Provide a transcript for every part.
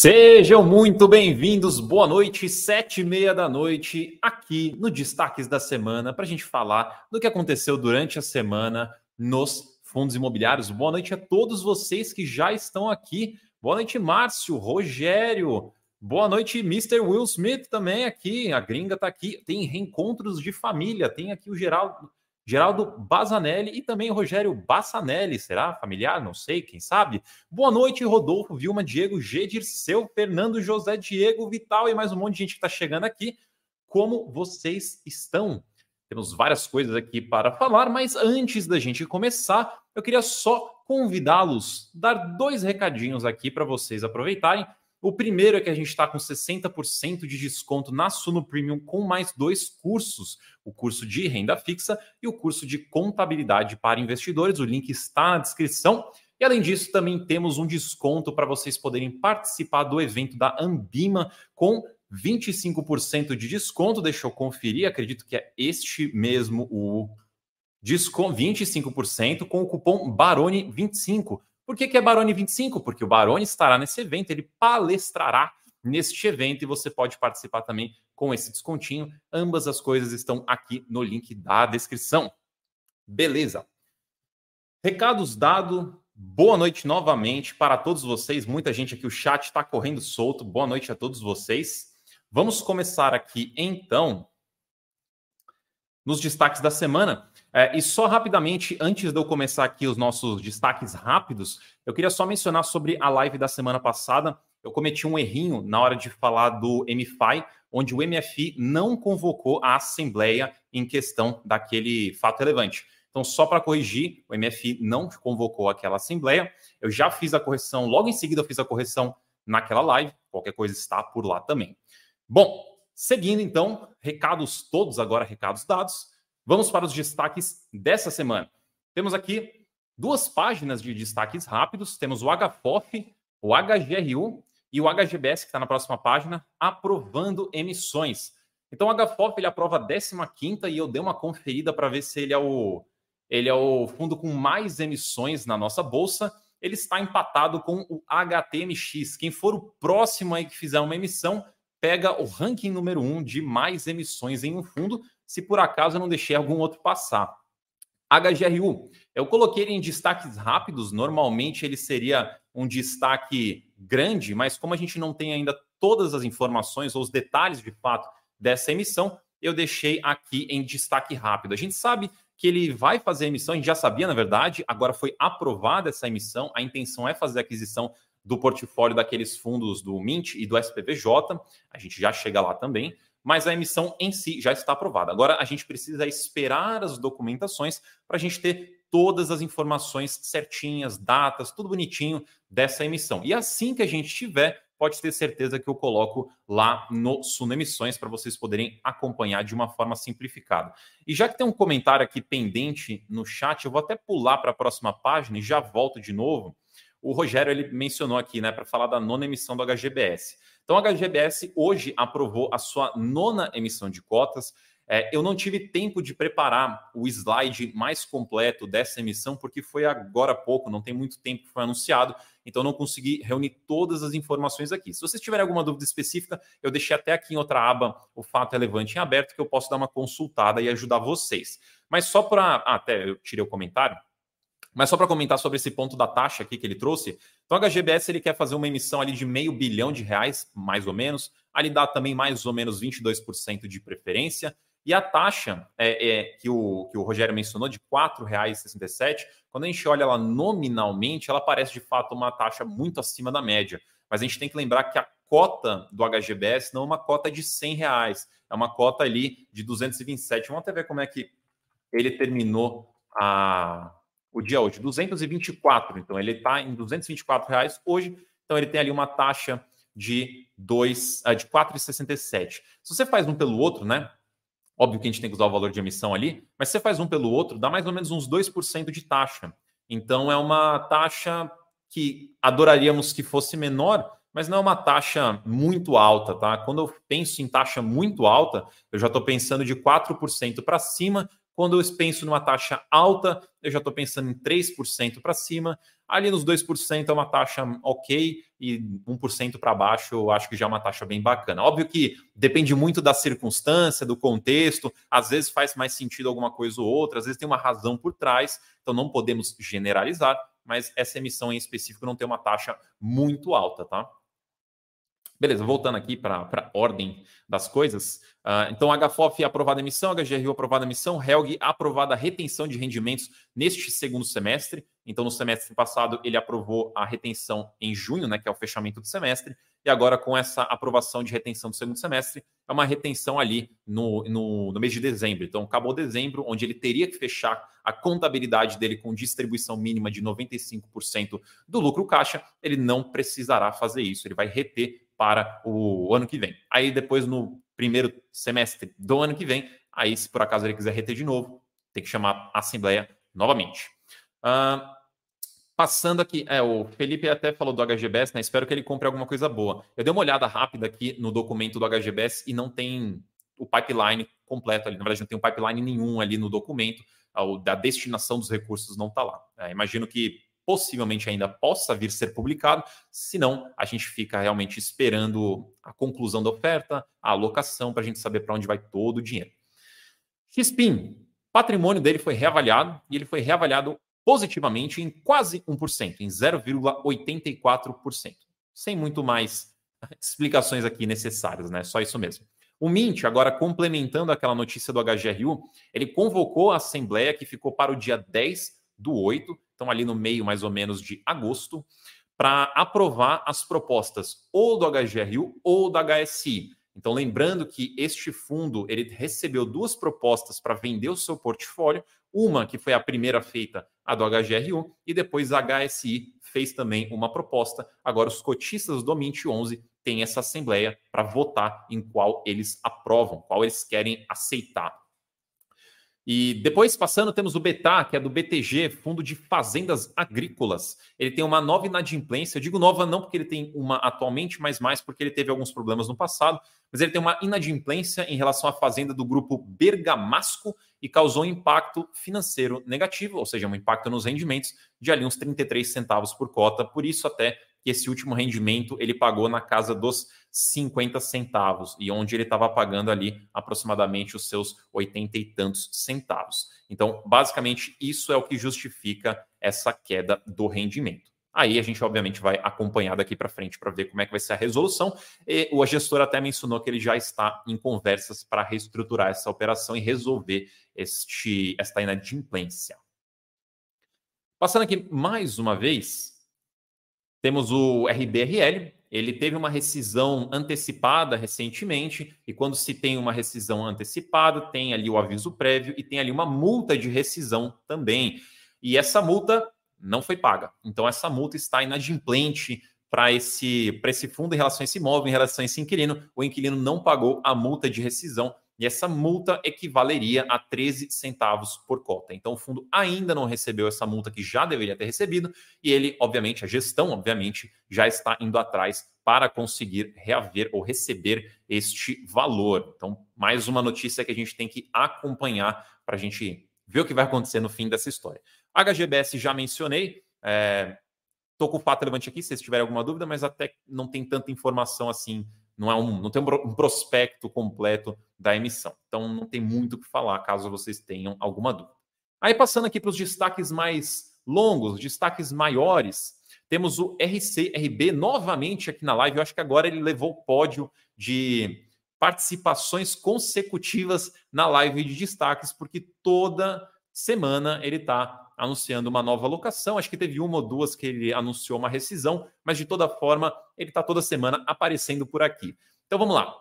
Sejam muito bem-vindos, boa noite, 7h30 da noite, aqui no Destaques da Semana, para a gente falar do que aconteceu durante a semana nos fundos imobiliários. Boa noite a todos vocês que já estão aqui. Boa noite, Márcio, Rogério. Boa noite, Mr. Will Smith também aqui. A gringa está aqui. Tem reencontros de família. Tem aqui o Geraldo Basanelli e também o Rogério Bassanelli. Será familiar? Não sei, quem sabe? Boa noite, Rodolfo, Vilma, Diego, G. Dirceu, Fernando, José, Diego, Vital e mais um monte de gente que está chegando aqui. Como vocês estão? Temos várias coisas aqui para falar, mas antes da gente começar, eu queria só convidá-los, dar dois recadinhos aqui para vocês aproveitarem. O primeiro é que a gente está com 60% de desconto na Suno Premium com mais dois cursos, o curso de renda fixa e o curso de contabilidade para investidores. O link está na descrição. E além disso, também temos um desconto para vocês poderem participar do evento da Ambima com 25% de desconto. Deixa eu conferir, acredito que é este mesmo o desconto, 25% com o cupom Baroni25. Por que é Baroni 25? Porque o Baroni estará nesse evento, ele palestrará neste evento e você pode participar também com esse descontinho. Ambas as coisas estão aqui no link da descrição. Beleza. Recados dados. Boa noite novamente para todos vocês. Muita gente aqui, o chat está correndo solto. Boa noite a todos vocês. Vamos começar aqui, então, nos destaques da semana. E só rapidamente, antes de eu começar aqui os nossos destaques rápidos, eu queria só mencionar sobre a live da semana passada. Eu cometi um errinho na hora de falar do MFI, onde o MFI não convocou a assembleia em questão daquele fato relevante. Então, só para corrigir, o MFI não convocou aquela assembleia. Eu já fiz a correção, logo em seguida eu fiz a correção naquela live. Qualquer coisa está por lá também. Bom, seguindo então, recados todos agora, recados dados. Vamos para os destaques dessa semana. Temos aqui duas páginas de destaques rápidos. Temos o HFOF, o HGRU e o HGBS, que está na próxima página, aprovando emissões. Então, o HFOF ele aprova a 15ª e eu dei uma conferida para ver se ele é o fundo com mais emissões na nossa bolsa. Ele está empatado com o HTMX. Quem for o próximo aí que fizer uma emissão, pega o ranking número 1 de mais emissões em um fundo, se por acaso eu não deixei algum outro passar. HGRU, eu coloquei ele em destaques rápidos, normalmente ele seria um destaque grande, mas como a gente não tem ainda todas as informações ou os detalhes de fato dessa emissão, eu deixei aqui em destaque rápido. A gente sabe que ele vai fazer a emissão, a gente já sabia na verdade, agora foi aprovada essa emissão, a intenção é fazer a aquisição do portfólio daqueles fundos do Mint e do SPVJ, a gente já chega lá também, mas a emissão em si já está aprovada. Agora a gente precisa esperar as documentações para a gente ter todas as informações certinhas, datas, tudo bonitinho dessa emissão. E assim que a gente tiver, pode ter certeza que eu coloco lá no Suno Emissões para vocês poderem acompanhar de uma forma simplificada. E já que tem um comentário aqui pendente no chat, eu vou até pular para a próxima página e já volto de novo. O Rogério ele mencionou aqui, né, para falar da 9ª emissão do HGBS. Então, a HGBS hoje aprovou a sua 9ª emissão de cotas. Eu não tive tempo de preparar o slide mais completo dessa emissão, porque foi agora há pouco, não tem muito tempo que foi anunciado, então não consegui reunir todas as informações aqui. Se vocês tiverem alguma dúvida específica, eu deixei até aqui em outra aba o fato relevante em aberto, que eu posso dar uma consultada e ajudar vocês. Mas só para... até eu tirei o comentário. Mas só para comentar sobre esse ponto da taxa aqui que ele trouxe, então a HGBS ele quer fazer uma emissão ali de R$500 bilhão, mais ou menos, ali dá também mais ou menos 22% de preferência, e a taxa que o Rogério mencionou de R$ 4,67, quando a gente olha ela nominalmente, ela parece de fato uma taxa muito acima da média, mas a gente tem que lembrar que a cota do HGBS não é uma cota de R$100, é uma cota ali de 227, vamos até ver como é que ele terminou o dia hoje, 224, então ele está em R$224 hoje, então ele tem ali uma taxa de 4,67. Se você faz um pelo outro, né? Óbvio que a gente tem que usar o valor de emissão ali, mas se você faz um pelo outro, dá mais ou menos uns 2% de taxa. Então é uma taxa que adoraríamos que fosse menor, mas não é uma taxa muito alta, tá? Quando eu penso em taxa muito alta, eu já estou pensando de 4% para cima, Quando eu penso numa taxa alta, eu já estou pensando em 3% para cima. Ali nos 2% é uma taxa ok, e 1% para baixo eu acho que já é uma taxa bem bacana. Óbvio que depende muito da circunstância, do contexto, às vezes faz mais sentido alguma coisa ou outra, às vezes tem uma razão por trás, então não podemos generalizar, mas essa emissão em específico não tem uma taxa muito alta, tá? Beleza, voltando aqui para a ordem das coisas. Então, HFOF aprovada a emissão, HGRU aprovada a emissão, HELG aprovada a retenção de rendimentos neste segundo semestre. Então, no semestre passado, ele aprovou a retenção em junho, né, que é o fechamento do semestre, e agora, com essa aprovação de retenção do segundo semestre, é uma retenção ali no mês de dezembro. Então, acabou dezembro, onde ele teria que fechar a contabilidade dele com distribuição mínima de 95% do lucro caixa, ele não precisará fazer isso, ele vai reter para o ano que vem. Aí depois, no primeiro semestre do ano que vem, aí se por acaso ele quiser reter de novo, tem que chamar a Assembleia novamente. Passando aqui, o Felipe até falou do HGBS, né? Espero que ele compre alguma coisa boa. Eu dei uma olhada rápida aqui no documento do HGBS e não tem o pipeline completo ali. Na verdade, não tem um pipeline nenhum ali no documento. Da destinação dos recursos não está lá. Imagino que possivelmente ainda possa vir ser publicado, senão a gente fica realmente esperando a conclusão da oferta, a alocação, para a gente saber para onde vai todo o dinheiro. XPIN, patrimônio dele foi reavaliado, e ele foi reavaliado positivamente em quase 1%, em 0,84%. Sem muito mais explicações aqui necessárias, né? Só isso mesmo. O Mint, agora complementando aquela notícia do HGRU, ele convocou a Assembleia, que ficou para o dia 10/8, então ali no meio mais ou menos de agosto, para aprovar as propostas ou do HGRU ou do HSI. Então, lembrando que este fundo ele recebeu duas propostas para vender o seu portfólio, uma que foi a primeira feita, a do HGRU, e depois a HSI fez também uma proposta. Agora, os cotistas do Mint 11 têm essa assembleia para votar em qual eles aprovam, qual eles querem aceitar. E depois, passando, temos o BETA, que é do BTG, Fundo de Fazendas Agrícolas. Ele tem uma nova inadimplência. Eu digo nova não porque ele tem uma atualmente, mas mais porque ele teve alguns problemas no passado. Mas ele tem uma inadimplência em relação à fazenda do grupo Bergamasco e causou um impacto financeiro negativo, ou seja, um impacto nos rendimentos de ali uns 33 centavos por cota. Por isso até que esse último rendimento ele pagou na casa dos 50 centavos, e onde ele estava pagando ali aproximadamente os seus 80 e tantos centavos. Então, basicamente, isso é o que justifica essa queda do rendimento. Aí a gente, obviamente, vai acompanhar daqui para frente para ver como é que vai ser a resolução. E o gestor até mencionou que ele já está em conversas para reestruturar essa operação e resolver esta inadimplência. Passando aqui mais uma vez, temos o RBRL, ele teve uma rescisão antecipada recentemente, e quando se tem uma rescisão antecipada, tem ali o aviso prévio e tem ali uma multa de rescisão também. E essa multa não foi paga. Então, essa multa está inadimplente para esse fundo em relação a esse imóvel, em relação a esse inquilino. O inquilino não pagou a multa de rescisão, e essa multa equivaleria a 13 centavos por cota. Então, o fundo ainda não recebeu essa multa que já deveria ter recebido, e ele, obviamente, a gestão, obviamente, já está indo atrás para conseguir reaver ou receber este valor. Então, mais uma notícia que a gente tem que acompanhar para a gente ver o que vai acontecer no fim dessa história. HGBS já mencionei, estou com o fato relevante aqui, se vocês tiverem alguma dúvida, mas até não tem tanta informação assim, não tem um prospecto completo da emissão. Então, não tem muito o que falar, caso vocês tenham alguma dúvida. Aí, passando aqui para os destaques mais longos, destaques maiores, temos o RCRB novamente aqui na live. Eu acho que agora ele levou o pódio de participações consecutivas na live de destaques, porque toda semana ele está anunciando uma nova alocação. Acho que teve uma ou duas que ele anunciou uma rescisão, mas de toda forma ele está toda semana aparecendo por aqui. Então vamos lá.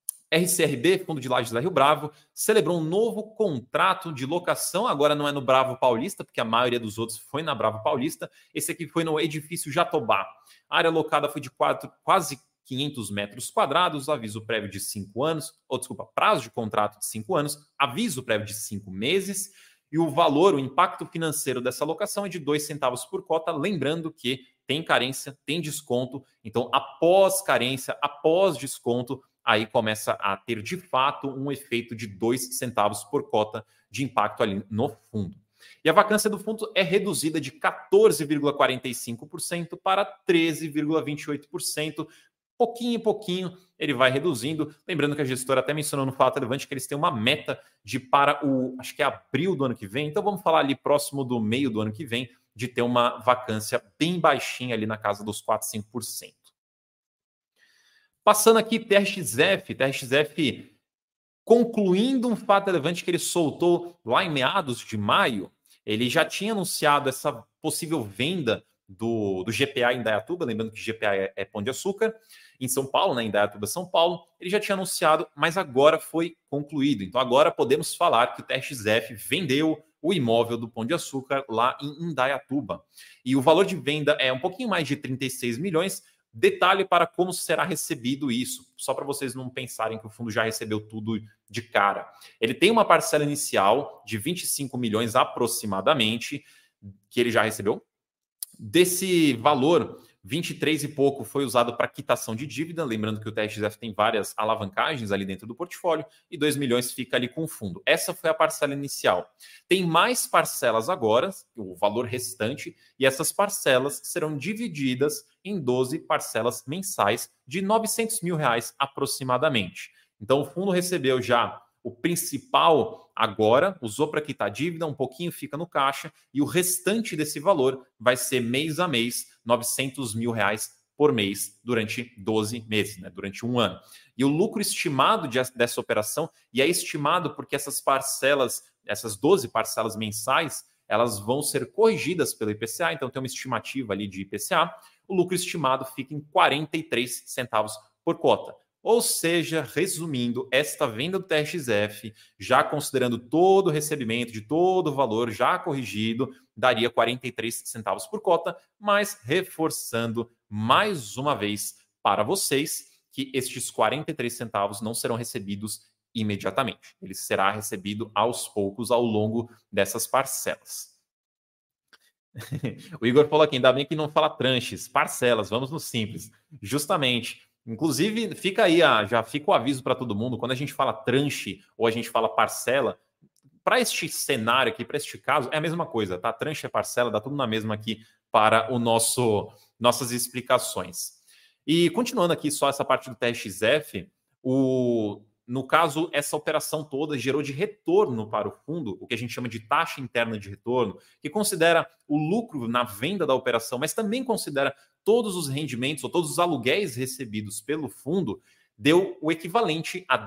RCRB, Fundo de Lajes da Rio Bravo, celebrou um novo contrato de locação. Agora não é no Bravo Paulista, porque a maioria dos outros foi na Bravo Paulista. Esse aqui foi no edifício Jatobá. A área locada foi de quase 500 metros quadrados, aviso prévio de 5 anos, prazo de contrato de 5 anos, aviso prévio de 5 meses, e o valor, o impacto financeiro dessa locação é de 2 centavos por cota, lembrando que tem carência, tem desconto, então após carência, após desconto, aí começa a ter de fato um efeito de 2 centavos por cota de impacto ali no fundo. E a vacância do fundo é reduzida de 14,45% para 13,28%. Pouquinho em pouquinho ele vai reduzindo. Lembrando que a gestora até mencionou no Fato Relevante que eles têm uma meta de para o, acho que é abril do ano que vem. Então vamos falar ali próximo do meio do ano que vem, de ter uma vacância bem baixinha ali na casa dos 4, 5%. Passando aqui, TRXF concluindo um fato relevante que ele soltou lá em meados de maio, ele já tinha anunciado essa possível venda do GPA em Indaiatuba, lembrando que GPA é Pão de Açúcar, em São Paulo, né, em Indaiatuba, São Paulo, ele já tinha anunciado, mas agora foi concluído. Então agora podemos falar que o TRXF vendeu o imóvel do Pão de Açúcar lá em Indaiatuba. E o valor de venda é um pouquinho mais de 36 milhões. Detalhe para como será recebido isso, só para vocês não pensarem que o fundo já recebeu tudo de cara. Ele tem uma parcela inicial de 25 milhões aproximadamente, que ele já recebeu. Desse valor, 23 e pouco foi usado para quitação de dívida, lembrando que o TRXF tem várias alavancagens ali dentro do portfólio, e 2 milhões fica ali com o fundo. Essa foi a parcela inicial. Tem mais parcelas agora, o valor restante, e essas parcelas serão divididas em 12 parcelas mensais de R$900 mil aproximadamente. Então o fundo recebeu já o principal agora, usou para quitar dívida, um pouquinho fica no caixa, e o restante desse valor vai ser mês a mês, R$900 mil por mês, durante 12 meses, né, durante um ano. E o lucro estimado dessa operação, e é estimado porque essas parcelas, essas 12 parcelas mensais, elas vão ser corrigidas pelo IPCA, então tem uma estimativa ali de IPCA, o lucro estimado fica em 43 centavos por cota. Ou seja, resumindo, esta venda do TRXF, já considerando todo o recebimento de todo o valor já corrigido, daria 43 centavos por cota, mas reforçando mais uma vez para vocês que estes 43 centavos não serão recebidos imediatamente. Ele será recebido aos poucos ao longo dessas parcelas. O Igor falou aqui, ainda bem que não fala tranches, parcelas, vamos no simples. Justamente. Inclusive, fica aí, já fica o aviso para todo mundo, quando a gente fala tranche ou a gente fala parcela, para este cenário aqui, para este caso, é a mesma coisa, tá? Tranche é parcela, dá tudo na mesma aqui para o nossas explicações. E continuando aqui só essa parte do TRXF, no caso, essa operação toda gerou de retorno para o fundo, o que a gente chama de taxa interna de retorno, que considera o lucro na venda da operação, mas também considera todos os rendimentos ou todos os aluguéis recebidos pelo fundo, deu o equivalente a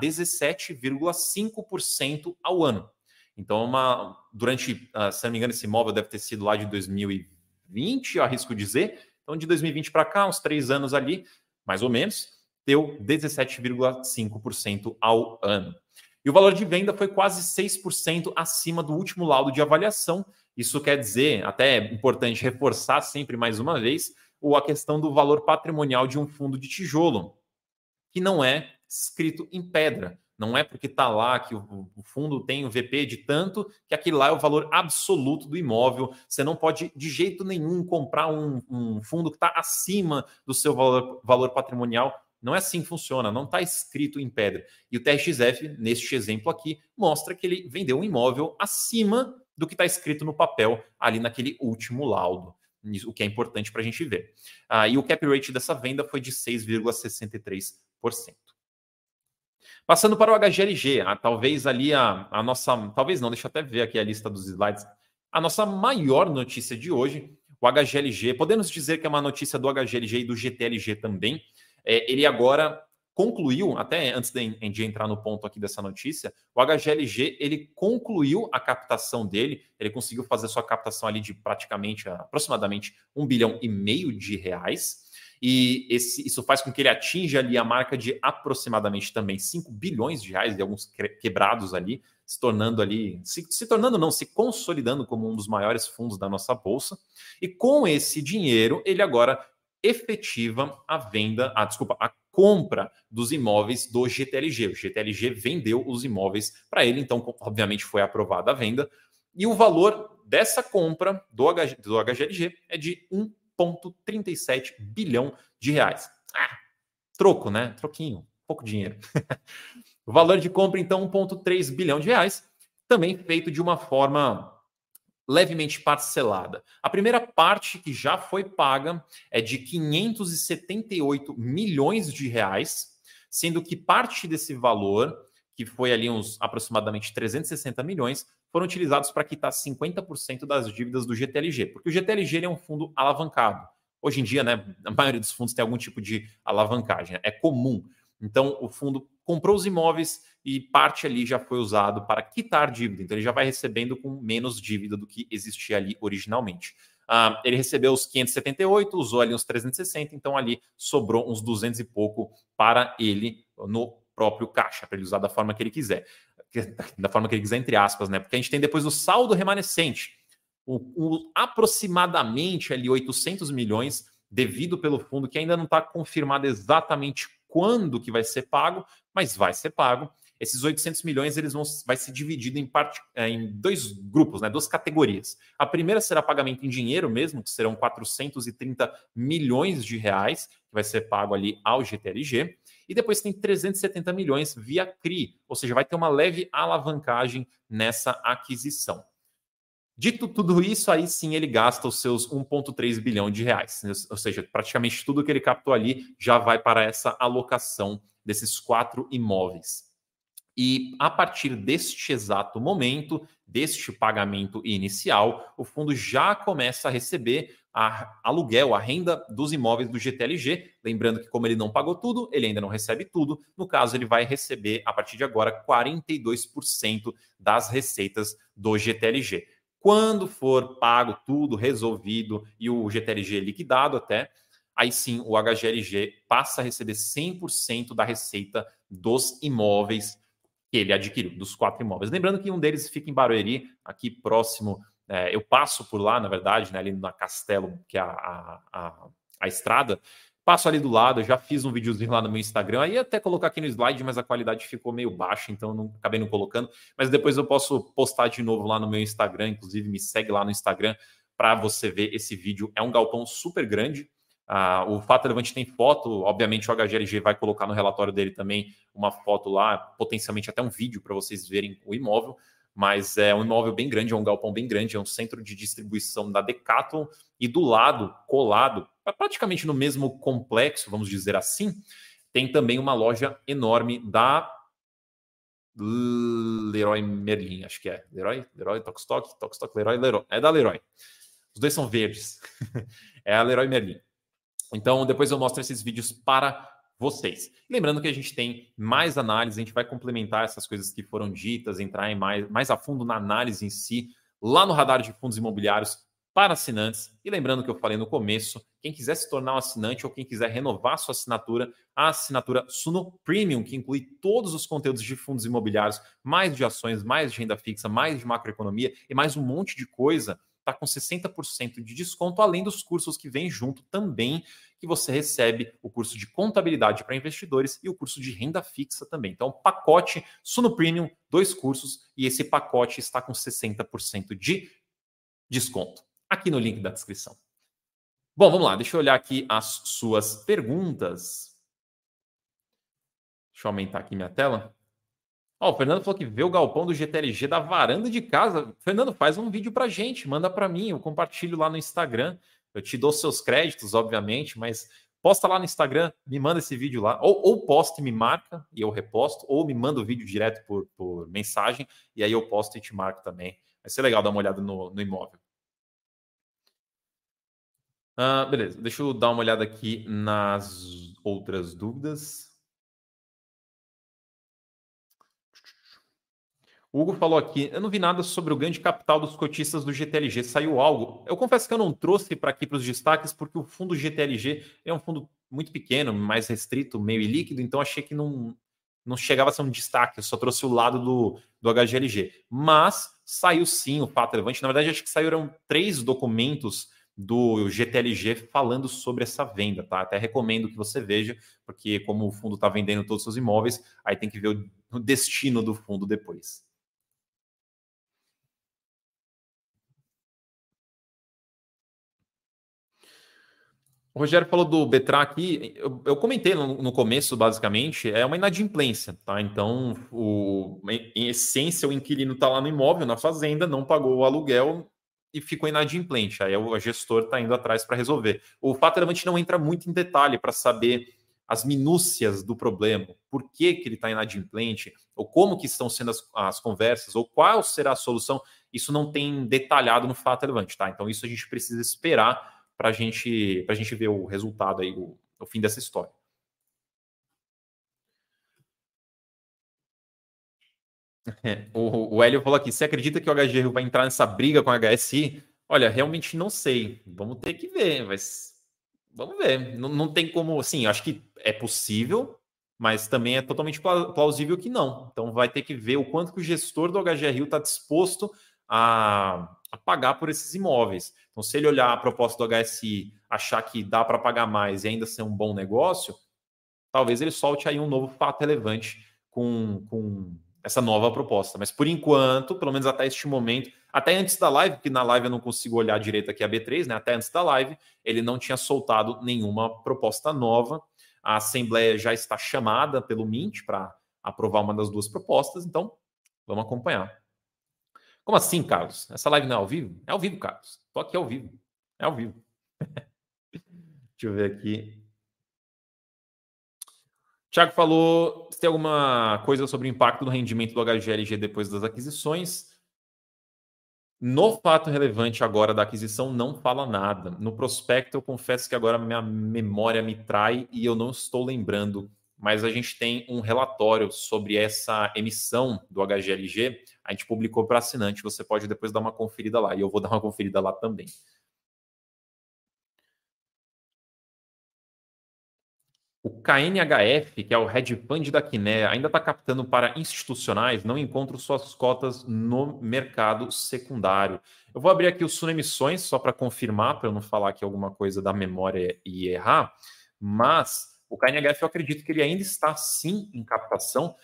17,5% ao ano. Então, durante, se não me engano, esse imóvel deve ter sido lá de 2020, eu arrisco dizer. Então, de 2020 para cá, uns 3 anos ali, mais ou menos, deu 17,5% ao ano. E o valor de venda foi quase 6% acima do último laudo de avaliação. Isso quer dizer, até é importante reforçar sempre mais uma vez, a questão do valor patrimonial de um fundo de tijolo, que não é escrito em pedra. Não é porque está lá que o fundo tem o VP de tanto, que aquele lá é o valor absoluto do imóvel. Você não pode, de jeito nenhum, comprar um fundo que está acima do seu valor patrimonial. Não é assim que funciona, não está escrito em pedra. E o TRXF, neste exemplo aqui, mostra que ele vendeu um imóvel acima do que está escrito no papel, ali naquele último laudo. O que é importante para a gente ver. E o cap rate dessa venda foi de 6,63%. Passando para o HGLG, talvez ali a nossa... Talvez não, deixa eu até ver aqui a lista dos slides. A nossa maior notícia de hoje, o HGLG, podemos dizer que é uma notícia do HGLG e do GTLG também. Ele agora concluiu, até antes de entrar no ponto aqui dessa notícia, o HGLG, ele concluiu a captação dele, ele conseguiu fazer sua captação ali de aproximadamente R$1,5 bilhão de reais, e isso faz com que ele atinja ali a marca de aproximadamente também 5 bilhões de reais, e alguns quebrados ali, se consolidando como um dos maiores fundos da nossa bolsa, e com esse dinheiro, ele agora efetiva a compra dos imóveis do GTLG. O GTLG vendeu os imóveis para ele, então, obviamente, foi aprovada a venda. E o valor dessa compra do HGLG é de 1,37 bilhão de reais. Troco, né? Troquinho. pouco dinheiro. O valor de compra, então, 1,3 bilhão de reais, também feito de uma forma levemente parcelada. A primeira parte que já foi paga é de 578 milhões de reais, sendo que parte desse valor, que foi ali uns aproximadamente 360 milhões, foram utilizados para quitar 50% das dívidas do GTLG, porque o GTLG ele é um fundo alavancado. Hoje em dia, né, a maioria dos fundos tem algum tipo de alavancagem, é comum. Então, o fundo comprou os imóveis e parte ali já foi usado para quitar dívida. Então, ele já vai recebendo com menos dívida do que existia ali originalmente. Ele recebeu os 578, usou ali uns 360, então ali sobrou uns 200 e pouco para ele no próprio caixa, para ele usar da forma que ele quiser. Da forma que ele quiser, entre aspas, né? Porque a gente tem depois o saldo remanescente, aproximadamente ali 800 milhões devido pelo fundo, que ainda não está confirmado exatamente quando que vai ser pago, mas vai ser pago. Esses 800 milhões vai ser dividido em dois grupos, né, duas categorias. A primeira será pagamento em dinheiro mesmo, que serão 430 milhões de reais, que vai ser pago ali ao GTLG. E depois tem 370 milhões via CRI, ou seja, vai ter uma leve alavancagem nessa aquisição. Dito tudo isso, aí sim ele gasta os seus 1,3 bilhão de reais. Ou seja, praticamente tudo que ele captou ali já vai para essa alocação desses 4 imóveis. E a partir deste exato momento, deste pagamento inicial, o fundo já começa a receber aluguel, a renda dos imóveis do GTLG. Lembrando que, como ele não pagou tudo, ele ainda não recebe tudo. No caso, ele vai receber, a partir de agora, 42% das receitas do GTLG. Quando for pago tudo, resolvido e o GTLG liquidado até, aí sim o HGLG passa a receber 100% da receita dos imóveis que ele adquiriu, dos 4 imóveis. Lembrando que um deles fica em Barueri, aqui próximo, eu passo por lá, na verdade, né, ali na Castelo, que é a estrada, passo ali do lado, eu já fiz um videozinho lá no meu Instagram, aí até colocar aqui no slide, mas a qualidade ficou meio baixa, então acabei não colocando, mas depois eu posso postar de novo lá no meu Instagram, inclusive me segue lá no Instagram para você ver esse vídeo. É um galpão super grande. O Fato Relevante tem foto, obviamente o HGLG vai colocar no relatório dele também uma foto lá, potencialmente até um vídeo para vocês verem o imóvel, mas é um imóvel bem grande, é um galpão bem grande, é um centro de distribuição da Decathlon, e do lado, colado, praticamente no mesmo complexo, vamos dizer assim, tem também uma loja enorme da Leroy Merlin, acho que é. Leroy, Tokstok, Leroy. É da Leroy. Os dois são verdes. É a Leroy Merlin. Então, depois eu mostro esses vídeos para vocês. Lembrando que a gente tem mais análise, a gente vai complementar essas coisas que foram ditas, entrar em mais a fundo na análise em si, lá no Radar de Fundos Imobiliários para assinantes. E lembrando que eu falei no começo, quem quiser se tornar um assinante ou quem quiser renovar sua assinatura, a assinatura Suno Premium, que inclui todos os conteúdos de fundos imobiliários, mais de ações, mais de renda fixa, mais de macroeconomia e mais um monte de coisa, está com 60% de desconto, além dos cursos que vem junto também, que você recebe o curso de contabilidade para investidores e o curso de renda fixa também. Então, pacote Suno Premium, 2 cursos, e esse pacote está com 60% de desconto. Aqui no link da descrição. Bom, vamos lá, deixa eu olhar aqui as suas perguntas. Deixa eu aumentar aqui minha tela. O Fernando falou que vê o galpão do GTLG da varanda de casa. Fernando, faz um vídeo pra gente, manda para mim, eu compartilho lá no Instagram. Eu te dou seus créditos, obviamente, mas posta lá no Instagram, me manda esse vídeo lá. Ou posta e me marca e eu reposto, ou me manda o vídeo direto por mensagem e aí eu posto e te marco também. Vai ser legal dar uma olhada no imóvel. Beleza, deixa eu dar uma olhada aqui nas outras dúvidas. O Hugo falou aqui, eu não vi nada sobre o ganho de capital dos cotistas do GTLG. Saiu algo? Eu confesso que eu não trouxe para aqui para os destaques, porque o fundo GTLG é um fundo muito pequeno, mais restrito, meio ilíquido, então achei que não chegava a ser um destaque, eu só trouxe o lado do HGLG. Mas saiu sim o fato relevante. Na verdade, acho que saíram 3 documentos do GTLG falando sobre essa venda, tá? Até recomendo que você veja, porque como o fundo está vendendo todos os seus imóveis, aí tem que ver o destino do fundo depois. O Rogério falou do Betrar aqui, eu comentei no começo, basicamente, é uma inadimplência, tá? Então, em essência, o inquilino está lá no imóvel, na fazenda, não pagou o aluguel e ficou inadimplente. Aí o gestor está indo atrás para resolver. O fato relevante não entra muito em detalhe para saber as minúcias do problema, por que ele está inadimplente, ou como que estão sendo as conversas, ou qual será a solução. Isso não tem detalhado no fato relevante, tá? Então, isso a gente precisa esperar para a gente ver o resultado aí, o fim dessa história. O Hélio falou aqui: você acredita que o HGRU vai entrar nessa briga com a HSI? Olha, realmente não sei. Vamos ter que ver, mas vamos ver. Não, não tem como, assim, acho que é possível, mas também é totalmente plausível que não. Então vai ter que ver o quanto que o gestor do HGRU está disposto a pagar por esses imóveis. Então, se ele olhar a proposta do HSI, achar que dá para pagar mais e ainda ser um bom negócio, talvez ele solte aí um novo fato relevante com essa nova proposta. Mas por enquanto, pelo menos até este momento, até antes da live, porque na live eu não consigo olhar direito aqui a B3, né? Até antes da live, ele não tinha soltado nenhuma proposta nova. A Assembleia já está chamada pelo Mint para aprovar uma das duas propostas, então vamos acompanhar. Como assim, Carlos? Essa live não é ao vivo? É ao vivo, Carlos. Estou aqui ao vivo. É ao vivo. Deixa eu ver aqui. Tiago falou se tem alguma coisa sobre o impacto do rendimento do HGLG depois das aquisições. No fato relevante agora da aquisição, não fala nada. No prospecto, eu confesso que agora minha memória me trai e eu não estou lembrando. Mas a gente tem um relatório sobre essa emissão do HGLG. A gente publicou para assinante. Você pode depois dar uma conferida lá. E eu vou dar uma conferida lá também. O KNHF, que é o hedge fund da Kinea, ainda está captando para institucionais, não encontro suas cotas no mercado secundário. Eu vou abrir aqui o Suno Emissões, só para confirmar, para eu não falar aqui alguma coisa da memória e errar, mas o KNHF eu acredito que ele ainda está sim em captação.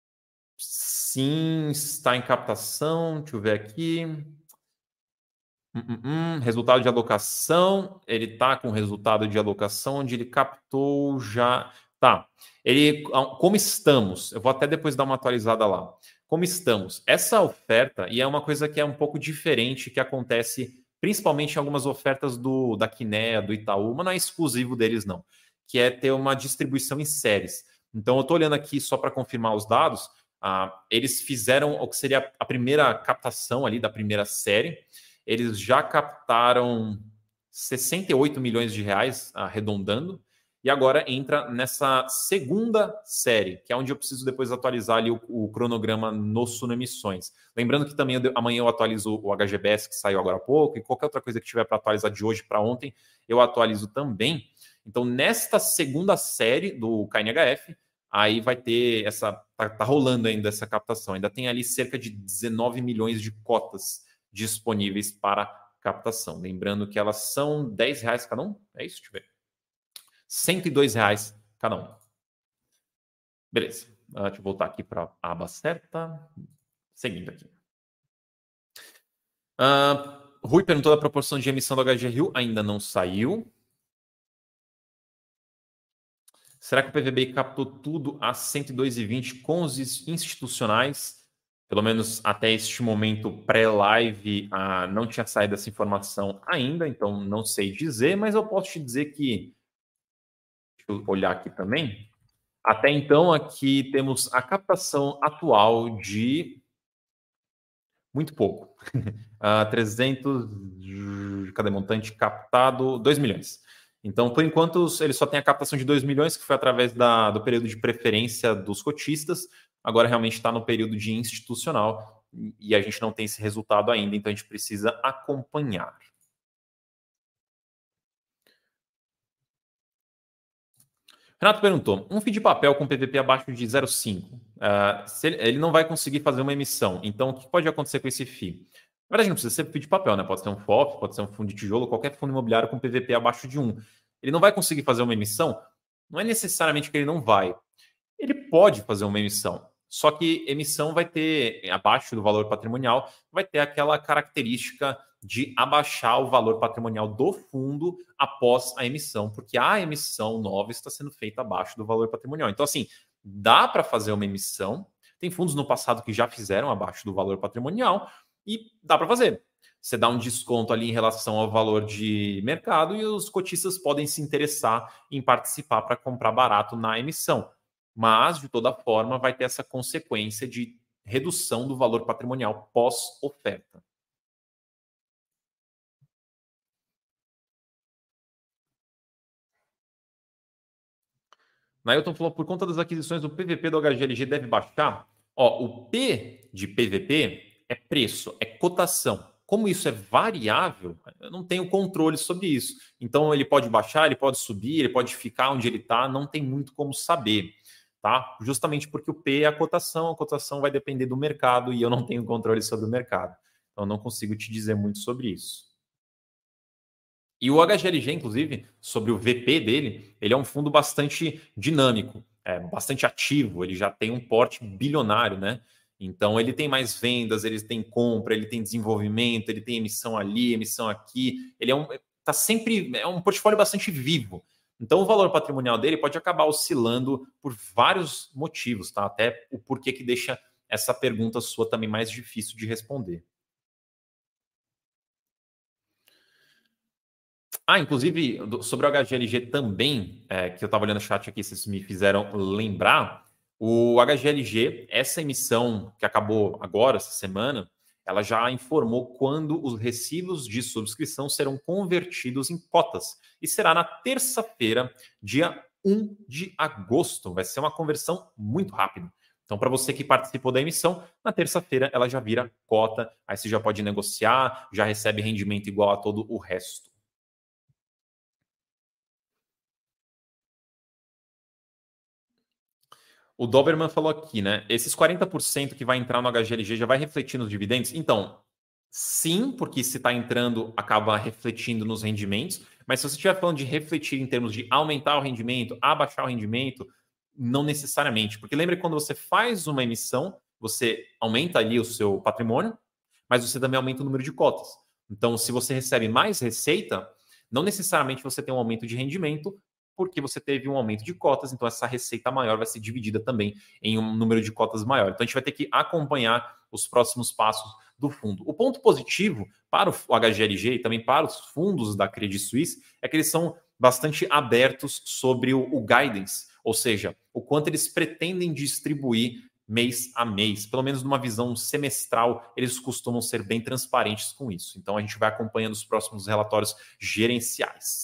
Sim, está em captação. Deixa eu ver aqui. Resultado de alocação, ele está com resultado de alocação onde ele captou já. Tá. Ele, como estamos? Eu vou até depois dar uma atualizada lá. Como estamos? Essa oferta, e é uma coisa que é um pouco diferente, que acontece principalmente em algumas ofertas da Kinea, do Itaú, mas não é exclusivo deles, não, que é ter uma distribuição em séries. Então, eu estou olhando aqui só para confirmar os dados. Eles fizeram o que seria a primeira captação ali da primeira série. Eles já captaram 68 milhões de reais, arredondando, e agora entra nessa segunda série, que é onde eu preciso depois atualizar ali o cronograma no Suno Emissões. Lembrando que também amanhã eu atualizo o HGBS, que saiu agora há pouco, e qualquer outra coisa que tiver para atualizar de hoje para ontem, eu atualizo também. Então, nesta segunda série do KNHF, aí vai ter essa. Tá rolando ainda essa captação. Ainda tem ali cerca de 19 milhões de cotas disponíveis para captação. Lembrando que elas são R$ 10 cada um. É isso? Deixa eu ver. R$ 102 cada um. Beleza. Deixa eu voltar aqui para a aba certa. Seguindo aqui. Rui perguntou da proporção de emissão do HGRU. Ainda não saiu. Será que o PVBI captou tudo a 102,20 com os institucionais? Pelo menos até este momento pré-live, não tinha saído essa informação ainda, então não sei dizer, mas eu posso te dizer que, deixa eu olhar aqui também, até então aqui temos a captação atual de muito pouco, 300, cadê montante captado? 2 milhões. Então, por enquanto, ele só tem a captação de 2 milhões, que foi através do período de preferência dos cotistas. Agora realmente está no período de institucional e a gente não tem esse resultado ainda, então a gente precisa acompanhar. Renato perguntou: um FII de papel com PVP abaixo de 0,5, ele não vai conseguir fazer uma emissão, então o que pode acontecer com esse FII? Na verdade, não precisa ser FII de papel, né? Pode ser um FOF, pode ser um fundo de tijolo, qualquer fundo imobiliário com PVP abaixo de 1. Ele não vai conseguir fazer uma emissão? Não é necessariamente que ele não vai. Ele pode fazer uma emissão, só que emissão vai ter, abaixo do valor patrimonial, vai ter aquela característica de abaixar o valor patrimonial do fundo após a emissão, porque a emissão nova está sendo feita abaixo do valor patrimonial. Então, assim, dá para fazer uma emissão. Tem fundos no passado que já fizeram abaixo do valor patrimonial e dá para fazer. Você dá um desconto ali em relação ao valor de mercado e os cotistas podem se interessar em participar para comprar barato na emissão. Mas, de toda forma, vai ter essa consequência de redução do valor patrimonial pós-oferta. Nailton falou, por conta das aquisições, o PVP do HGLG deve baixar? Ó, o P de PVP é preço, é cotação. Como isso é variável, eu não tenho controle sobre isso. Então, ele pode baixar, ele pode subir, ele pode ficar onde ele está, não tem muito como saber. Tá? Justamente porque o P é a cotação vai depender do mercado e eu não tenho controle sobre o mercado. Então, não consigo te dizer muito sobre isso. E o HGLG, inclusive, sobre o VP dele, ele é um fundo bastante dinâmico, bastante ativo, ele já tem um porte bilionário, né? Então ele tem mais vendas, ele tem compra, ele tem desenvolvimento, ele tem emissão ali, emissão aqui. Ele tá sempre é um portfólio bastante vivo. Então o valor patrimonial dele pode acabar oscilando por vários motivos, tá? Até o porquê que deixa essa pergunta sua também mais difícil de responder. Inclusive, sobre o HGLG também, que eu estava olhando o chat aqui, vocês me fizeram lembrar, o HGLG, essa emissão que acabou agora, essa semana, ela já informou quando os recibos de subscrição serão convertidos em cotas. E será na terça-feira, dia 1 de agosto. Vai ser uma conversão muito rápida. Então, para você que participou da emissão, na terça-feira ela já vira cota, aí você já pode negociar, já recebe rendimento igual a todo o resto. O Doberman falou aqui, né? Esses 40% que vai entrar no HGLG já vai refletir nos dividendos? Então, sim, porque se está entrando, acaba refletindo nos rendimentos. Mas se você estiver falando de refletir em termos de aumentar o rendimento, abaixar o rendimento, não necessariamente. Porque lembra que quando você faz uma emissão, você aumenta ali o seu patrimônio, mas você também aumenta o número de cotas. Então, se você recebe mais receita, não necessariamente você tem um aumento de rendimento, porque você teve um aumento de cotas, então essa receita maior vai ser dividida também em um número de cotas maior. Então a gente vai ter que acompanhar os próximos passos do fundo. O ponto positivo para o HGLG e também para os fundos da Credit Suisse é que eles são bastante abertos sobre o guidance, ou seja, o quanto eles pretendem distribuir mês a mês, pelo menos numa visão semestral, eles costumam ser bem transparentes com isso. Então a gente vai acompanhando os próximos relatórios gerenciais.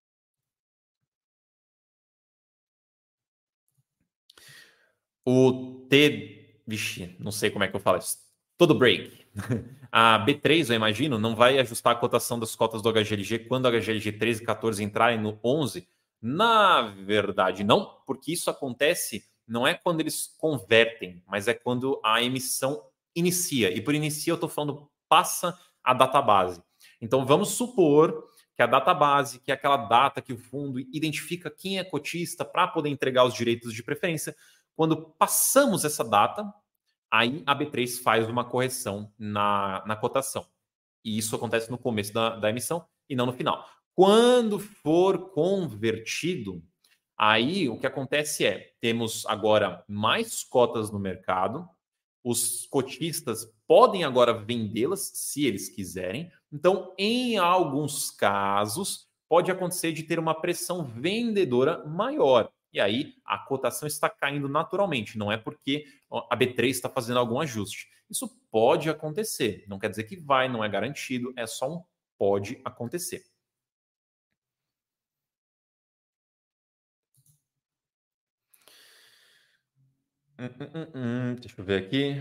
O T, vixe, não sei como é que eu falo isso. Todo break. A B3, eu imagino, não vai ajustar a cotação das cotas do HGLG quando o HGLG 13 e 14 entrarem no 11? Na verdade, não, porque isso acontece não é quando eles convertem, mas é quando a emissão inicia. E por inicia eu estou falando passa a database. Então vamos supor que a database, que é aquela data que o fundo identifica quem é cotista para poder entregar os direitos de preferência, quando passamos essa data, aí a B3 faz uma correção na cotação. E isso acontece no começo da emissão e não no final. Quando for convertido, aí o que acontece temos agora mais cotas no mercado, os cotistas podem agora vendê-las se eles quiserem. Então, em alguns casos, pode acontecer de ter uma pressão vendedora maior. E aí a cotação está caindo naturalmente, não é porque a B3 está fazendo algum ajuste. Isso pode acontecer, não quer dizer que vai, não é garantido, é só um pode acontecer. Deixa eu ver aqui.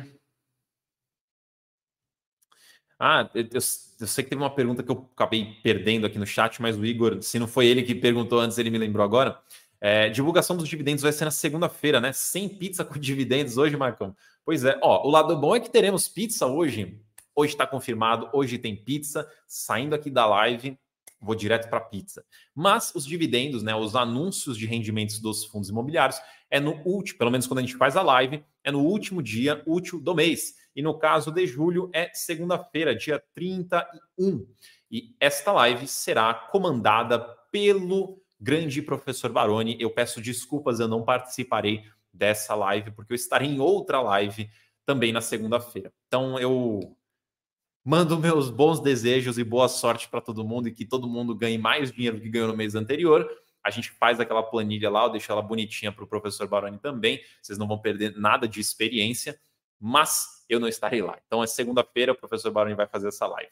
Eu sei que teve uma pergunta que eu acabei perdendo aqui no chat, mas o Igor, se não foi ele que perguntou antes, ele me lembrou agora. Divulgação dos dividendos vai ser na segunda-feira, né? Sem pizza com dividendos hoje, Marcão. Pois é, o lado bom é que teremos pizza hoje. Hoje está confirmado, hoje tem pizza. Saindo aqui da live, vou direto para pizza. Mas os dividendos, né? Os anúncios de rendimentos dos fundos imobiliários, é no último, pelo menos quando a gente faz a live, é no último dia útil do mês. E no caso de julho é segunda-feira, dia 31. E esta live será comandada pelo grande professor Baroni. Eu peço desculpas, eu não participarei dessa live, porque eu estarei em outra live também na segunda-feira. Então eu mando meus bons desejos e boa sorte para todo mundo e que todo mundo ganhe mais dinheiro do que ganhou no mês anterior. A gente faz aquela planilha lá, eu deixo ela bonitinha para o professor Baroni também. Vocês não vão perder nada de experiência, mas eu não estarei lá. Então é segunda-feira, o professor Baroni vai fazer essa live.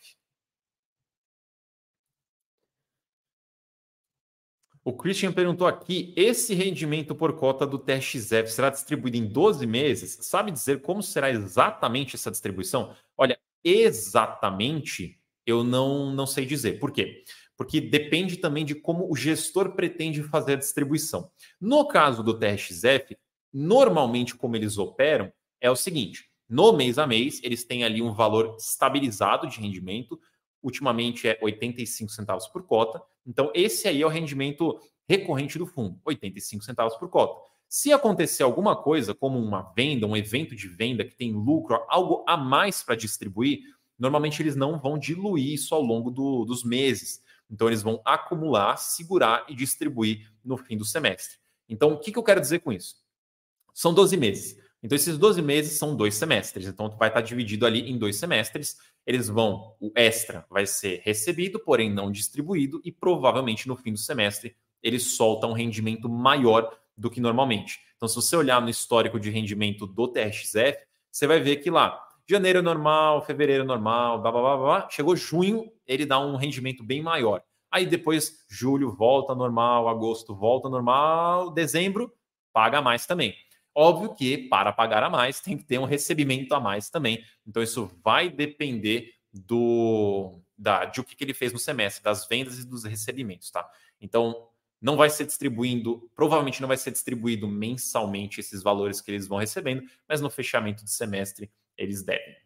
O Christian perguntou aqui: esse rendimento por cota do TRXF será distribuído em 12 meses? Sabe dizer como será exatamente essa distribuição? Olha, exatamente eu não sei dizer. Por quê? Porque depende também de como o gestor pretende fazer a distribuição. No caso do TRXF, normalmente como eles operam é o seguinte: no mês a mês, eles têm ali um valor estabilizado de rendimento. Ultimamente é 85 centavos por cota. Então, esse aí é o rendimento recorrente do fundo, 85 centavos por cota. Se acontecer alguma coisa, como uma venda, um evento de venda que tem lucro, algo a mais para distribuir, normalmente eles não vão diluir isso ao longo dos meses. Então, eles vão acumular, segurar e distribuir no fim do semestre. Então, o que eu quero dizer com isso? São 12 meses. Então, esses 12 meses são 2 semestres. Então, vai estar dividido ali em 2 semestres. Eles vão, o extra vai ser recebido, porém não distribuído, e provavelmente no fim do semestre eles soltam um rendimento maior do que normalmente. Então, se você olhar no histórico de rendimento do TRXF, você vai ver que lá, janeiro normal, fevereiro normal, blá, blá, blá, blá, chegou junho, ele dá um rendimento bem maior. Aí depois, julho volta normal, agosto volta normal, dezembro paga mais também. Óbvio que para pagar a mais tem que ter um recebimento a mais também. Então isso vai depender de o que ele fez no semestre, das vendas e dos recebimentos, tá? Então não vai ser distribuindo, provavelmente não vai ser distribuído mensalmente esses valores que eles vão recebendo, mas no fechamento de semestre eles devem.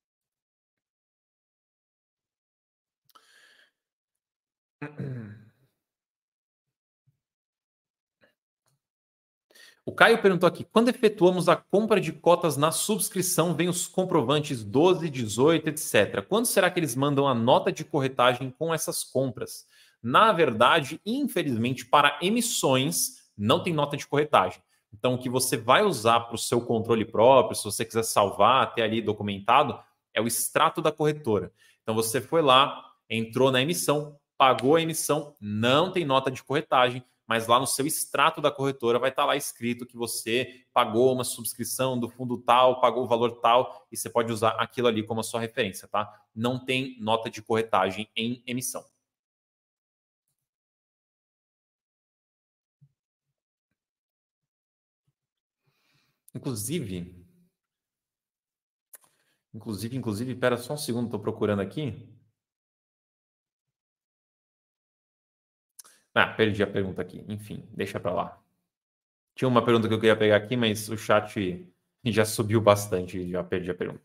O Caio perguntou aqui: quando efetuamos a compra de cotas na subscrição, vem os comprovantes 12, 18, etc. Quando será que eles mandam a nota de corretagem com essas compras? Na verdade, infelizmente, para emissões, não tem nota de corretagem. Então, o que você vai usar para o seu controle próprio, se você quiser salvar, ter ali documentado, é o extrato da corretora. Então, você foi lá, entrou na emissão, pagou a emissão, não tem nota de corretagem, mas lá no seu extrato da corretora vai estar lá escrito que você pagou uma subscrição do fundo tal, pagou o valor tal, e você pode usar aquilo ali como a sua referência, tá? Não tem nota de corretagem em emissão. Inclusive, espera só um segundo, estou procurando aqui. Ah, perdi a pergunta aqui. Enfim, deixa para lá. Tinha uma pergunta que eu queria pegar aqui, mas o chat já subiu bastante, já perdi a pergunta.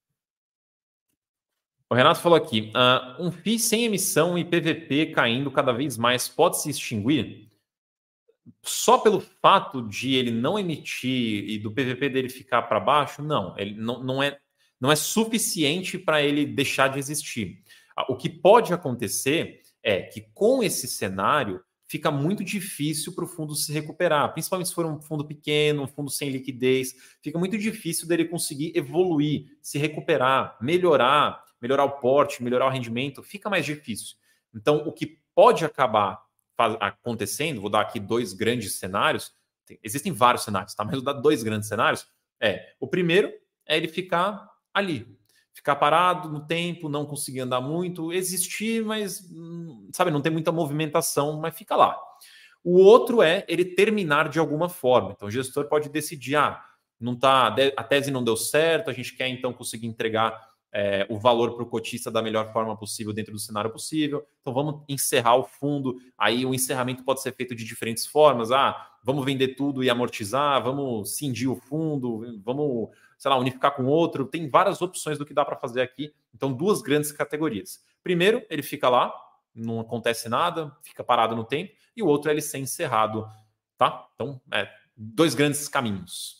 O Renato falou aqui: um FII sem emissão e PVP caindo cada vez mais pode se extinguir? Só pelo fato de ele não emitir e do PVP dele ficar para baixo? Não, ele não é suficiente para ele deixar de existir. O que pode acontecer é que com esse cenário fica muito difícil para o fundo se recuperar, principalmente se for um fundo pequeno, um fundo sem liquidez, fica muito difícil dele conseguir evoluir, se recuperar, melhorar o porte, melhorar o rendimento, fica mais difícil. Então, o que pode acabar acontecendo, vou dar aqui 2 grandes cenários, existem vários cenários, tá? Mas vou dar 2 grandes cenários. O primeiro é ele ficar ali, ficar parado no tempo, não conseguir andar muito, existir, mas, sabe, não tem muita movimentação, mas fica lá. O outro é ele terminar de alguma forma. Então, o gestor pode decidir, não tá, a tese não deu certo, a gente quer então conseguir entregar o valor para o cotista da melhor forma possível dentro do cenário possível. Então vamos encerrar o fundo. Aí o encerramento pode ser feito de diferentes formas. Vamos vender tudo e amortizar, vamos cindir o fundo, vamos, sei lá, unificar com outro. Tem várias opções do que dá para fazer aqui. Então, 2 grandes categorias. Primeiro, ele fica lá, não acontece nada, fica parado no tempo, e o outro é ele ser encerrado, tá? Então, dois grandes caminhos.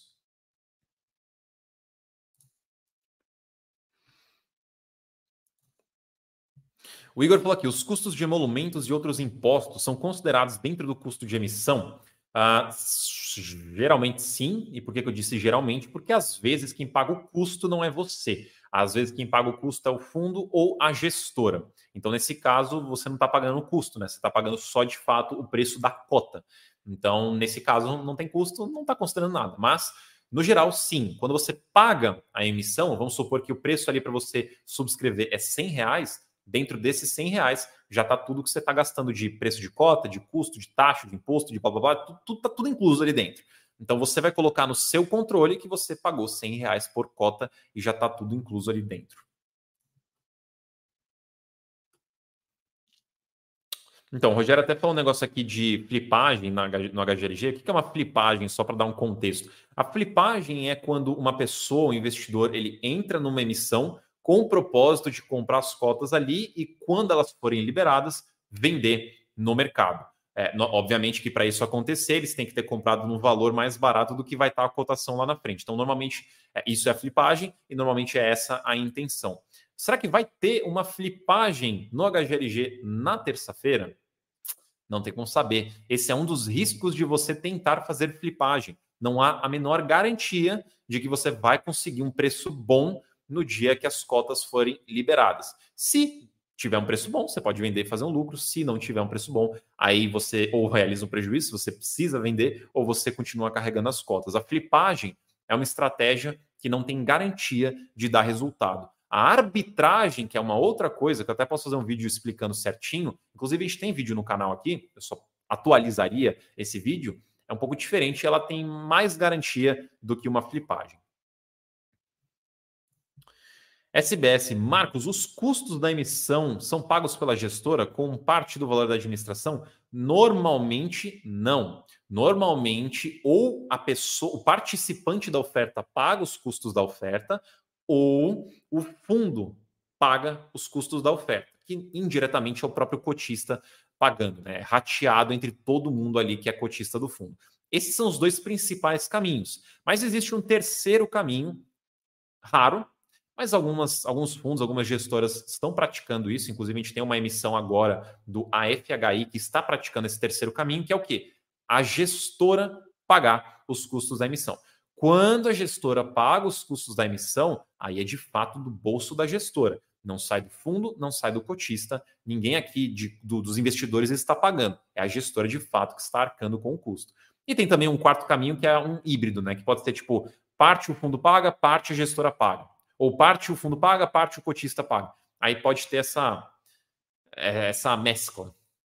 O Igor falou aqui, os custos de emolumentos e outros impostos são considerados dentro do custo de emissão? Geralmente sim. E por que eu disse geralmente? Porque às vezes quem paga o custo não é você. Às vezes quem paga o custo é o fundo ou a gestora. Então, nesse caso, você não está pagando o custo, né? Você está pagando só, de fato, o preço da cota. Então, nesse caso, não tem custo, não está considerando nada. Mas, no geral, sim. Quando você paga a emissão, vamos supor que o preço ali para você subscrever é R$100, dentro desses R$100 já está tudo que você está gastando de preço de cota, de custo, de taxa, de imposto, de blá blá blá, tudo está tudo incluso ali dentro. Então você vai colocar no seu controle que você pagou R$100 por cota e já está tudo incluso ali dentro. Então, o Rogério até falou um negócio aqui de flipagem no HGLG. O que é uma flipagem, só para dar um contexto? A flipagem é quando uma pessoa, um investidor, ele entra numa emissão com o propósito de comprar as cotas ali e, quando elas forem liberadas, vender no mercado. Obviamente que para isso acontecer, eles têm que ter comprado num valor mais barato do que vai estar a cotação lá na frente. Então, normalmente, isso é a flipagem e normalmente é essa a intenção. Será que vai ter uma flipagem no HGLG na terça-feira? Não tem como saber. Esse é um dos riscos de você tentar fazer flipagem. Não há a menor garantia de que você vai conseguir um preço bom no dia que as cotas forem liberadas. Se tiver um preço bom, você pode vender e fazer um lucro. Se não tiver um preço bom, aí você ou realiza um prejuízo, você precisa vender, ou você continua carregando as cotas. A flipagem é uma estratégia que não tem garantia de dar resultado. A arbitragem, que é uma outra coisa, que eu até posso fazer um vídeo explicando certinho, inclusive a gente tem vídeo no canal aqui, eu só atualizaria esse vídeo, é um pouco diferente, ela tem mais garantia do que uma flipagem. SBS, Marcos, os custos da emissão são pagos pela gestora com parte do valor da administração? Normalmente não. Normalmente, ou a pessoa, o participante da oferta paga os custos da oferta, ou o fundo paga os custos da oferta, que indiretamente é o próprio cotista pagando, né? É rateado entre todo mundo ali que é cotista do fundo. Esses são os dois principais caminhos. Mas existe um terceiro caminho, raro, mas alguns fundos, algumas gestoras estão praticando isso. Inclusive, a gente tem uma emissão agora do AFHI que está praticando esse terceiro caminho, que é o quê? A gestora pagar os custos da emissão. Quando a gestora paga os custos da emissão, aí é de fato do bolso da gestora. Não sai do fundo, não sai do cotista. Ninguém aqui dos investidores está pagando. É a gestora de fato que está arcando com o custo. E tem também um quarto caminho que é um híbrido, né? Que pode ser tipo parte o fundo paga, parte a gestora paga. Ou parte o fundo paga, parte o cotista paga. Aí pode ter essa mescla.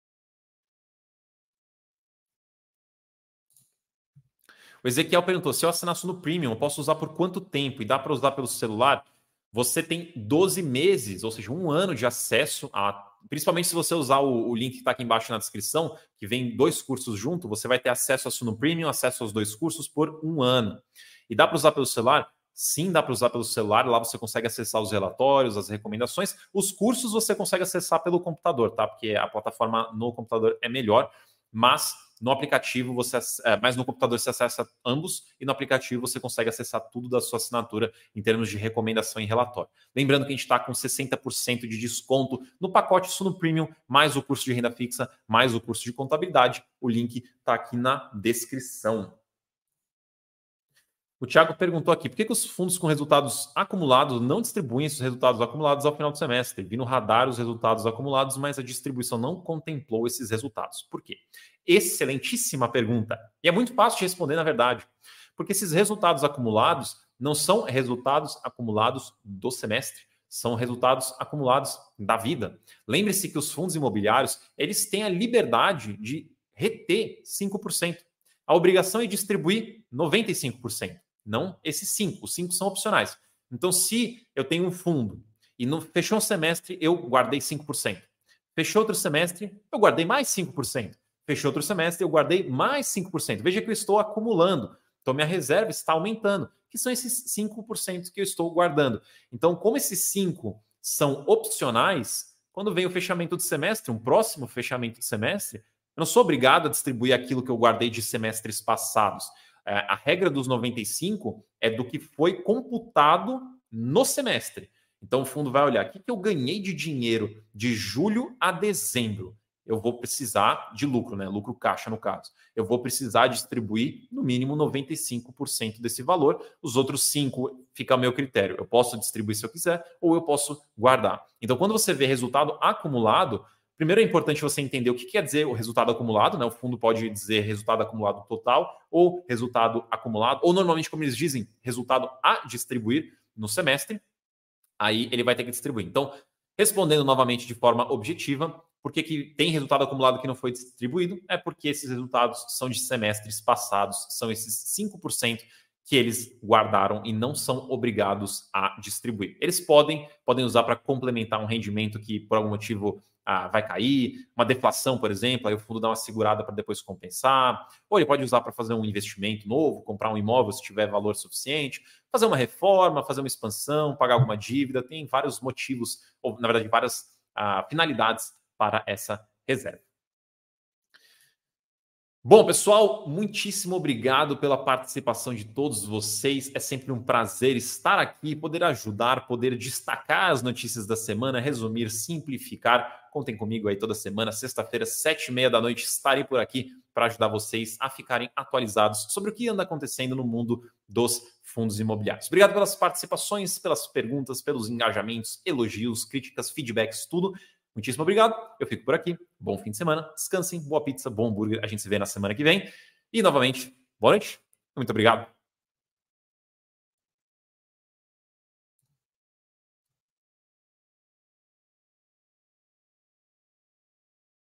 O Ezequiel perguntou: se eu assinar no Premium, eu posso usar por quanto tempo? E dá para usar pelo celular? Você tem 12 meses, ou seja, um ano de acesso a. Principalmente se você usar o link que está aqui embaixo na descrição, que vem 2 cursos junto, você vai ter acesso a Suno Premium, acesso aos 2 cursos por um ano. E dá para usar pelo celular? Sim, dá para usar pelo celular. Lá você consegue acessar os relatórios, as recomendações. Os cursos você consegue acessar pelo computador, tá? Porque a plataforma no computador é melhor, mas no aplicativo mas no computador você acessa ambos e no aplicativo você consegue acessar tudo da sua assinatura em termos de recomendação e relatório. Lembrando que a gente está com 60% de desconto no pacote Suno Premium, mais o curso de renda fixa, mais o curso de contabilidade. O link está aqui na descrição. O Thiago perguntou aqui, por que os fundos com resultados acumulados não distribuem esses resultados acumulados ao final do semestre? Vi no radar os resultados acumulados, mas a distribuição não contemplou esses resultados. Por quê? Excelentíssima pergunta. E é muito fácil de responder, na verdade. Porque esses resultados acumulados não são resultados acumulados do semestre, são resultados acumulados da vida. Lembre-se que os fundos imobiliários, eles têm a liberdade de reter 5%. A obrigação é distribuir 95%. Não esses 5%. Os 5% são opcionais. Então, se eu tenho um fundo e fechou um semestre, eu guardei 5%. Fechou outro semestre, eu guardei mais 5%. Fechou outro semestre, eu guardei mais 5%. Veja que eu estou acumulando. Então, minha reserva está aumentando, que são esses 5% que eu estou guardando. Então, como esses 5% são opcionais, quando vem o fechamento do semestre, um próximo fechamento de semestre, eu não sou obrigado a distribuir aquilo que eu guardei de semestres passados. A regra dos 95 é do que foi computado no semestre. Então o fundo vai olhar o que eu ganhei de dinheiro de julho a dezembro. Eu vou precisar de lucro, né? Lucro caixa, no caso. Eu vou precisar distribuir no mínimo 95% desse valor. Os outros 5% fica a meu critério. Eu posso distribuir se eu quiser ou eu posso guardar. Então, quando você vê resultado acumulado, primeiro é importante você entender o que quer dizer o resultado acumulado, né? O fundo pode dizer resultado acumulado total ou resultado acumulado, ou normalmente, como eles dizem, resultado a distribuir no semestre. Aí ele vai ter que distribuir. Então, respondendo novamente de forma objetiva, por que tem resultado acumulado que não foi distribuído? É porque esses resultados são de semestres passados, são esses 5% que eles guardaram e não são obrigados a distribuir. Eles podem usar para complementar um rendimento que, por algum motivo, vai cair, uma deflação, por exemplo, aí o fundo dá uma segurada para depois compensar, ou ele pode usar para fazer um investimento novo, comprar um imóvel se tiver valor suficiente, fazer uma reforma, fazer uma expansão, pagar alguma dívida, tem vários motivos, ou na verdade várias finalidades para essa reserva. Bom, pessoal, muitíssimo obrigado pela participação de todos vocês. É sempre um prazer estar aqui, poder ajudar, poder destacar as notícias da semana, resumir, simplificar. Contem comigo aí toda semana, sexta-feira, 7h30 da noite, estarei por aqui para ajudar vocês a ficarem atualizados sobre o que anda acontecendo no mundo dos fundos imobiliários. Obrigado pelas participações, pelas perguntas, pelos engajamentos, elogios, críticas, feedbacks, tudo. Muitíssimo obrigado. Eu fico por aqui. Bom fim de semana. Descansem. Boa pizza, bom hambúrguer. A gente se vê na semana que vem. E, novamente, boa noite. Muito obrigado.